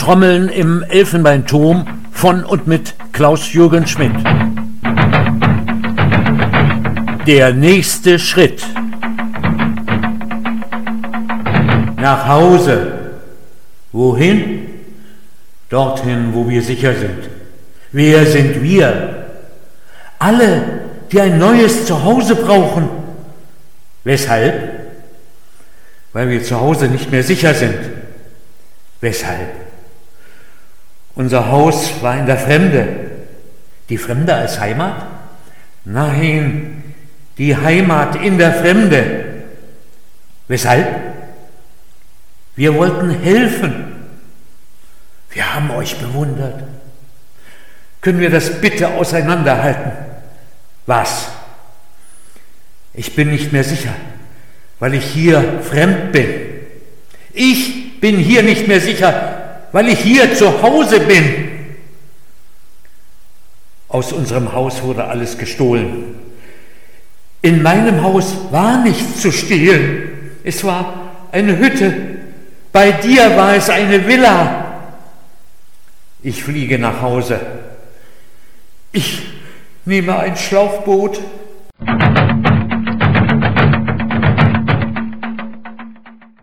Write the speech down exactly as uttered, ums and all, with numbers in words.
Trommeln im Elfenbeinturm von und mit Klaus-Jürgen Schmidt. Der nächste Schritt. Nach Hause. Wohin? Dorthin, wo wir sicher sind. Wer sind wir? Alle, die ein neues Zuhause brauchen. Weshalb? Weil wir zu Hause nicht mehr sicher sind. Weshalb? Unser Haus war in der Fremde. Die Fremde als Heimat? Nein, die Heimat in der Fremde. Weshalb? Wir wollten helfen. Wir haben euch bewundert. Können wir das bitte auseinanderhalten? Was? Ich bin nicht mehr sicher, weil ich hier fremd bin. Ich bin hier nicht mehr sicher, weil ich hier zu Hause bin. Aus unserem Haus wurde alles gestohlen. In meinem Haus war nichts zu stehlen. Es war eine Hütte. Bei dir war es eine Villa. Ich fliege nach Hause. Ich nehme ein Schlauchboot